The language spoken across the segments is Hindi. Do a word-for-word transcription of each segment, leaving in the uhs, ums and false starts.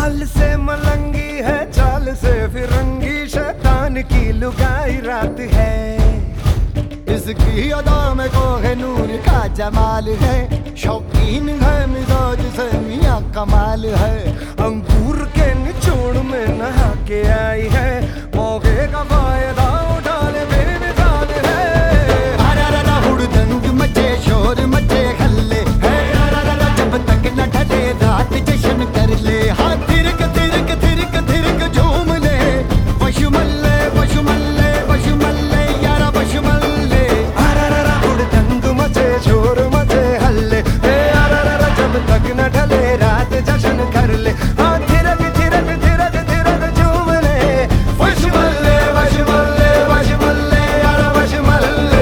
हल से मलंगी है, चाल से फिरंगी, शैतान की लुगाई रात है। इसकी अदा में कोहिनूर का जमाल है, शौकीन है मिजाज से मियां कमाल है। अंगूर के निचोड़ में नहा के आई है, मौके का फायदा उठा ले बेमिसाल है। अरे हुड़दंग मचे, शोर मचे, हल्ले है, जब तक न ढले रात जश्न कर ले। हाँ थिरक थिरक थिरक थिरक झूम ले, वशुमल्ले वशुमल्ले वशुमल्ले यारा वशुमल्ले। अरे हुड़दंग मचे, शोर मचे, हल्ले है, जब तक न ढले रात जश्न कर ले। हाँ थिरक थिरक थिरक थिरक झूम ले, वशुमल्ले वशुमल्ले वशुमल्ले यारा वशुमल्ले।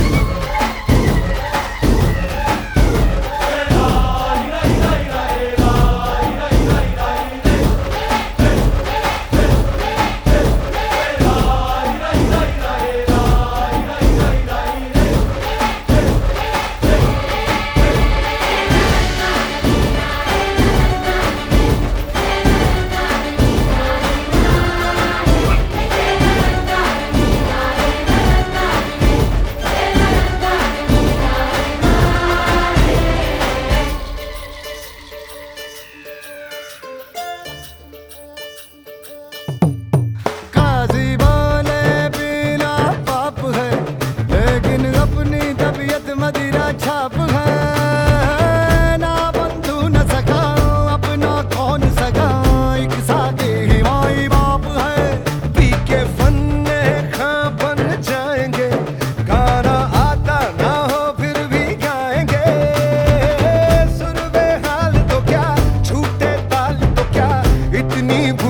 मदिरा छाप है, ना बंधु न सका अपना कौन सका, एक साथे ही माई बाप है। पी के फन्ने खां बन जाएंगे, गाना आता ना हो फिर भी गाएंगे। सुर बेहाल तो क्या, छूटे ताल तो क्या, इतनी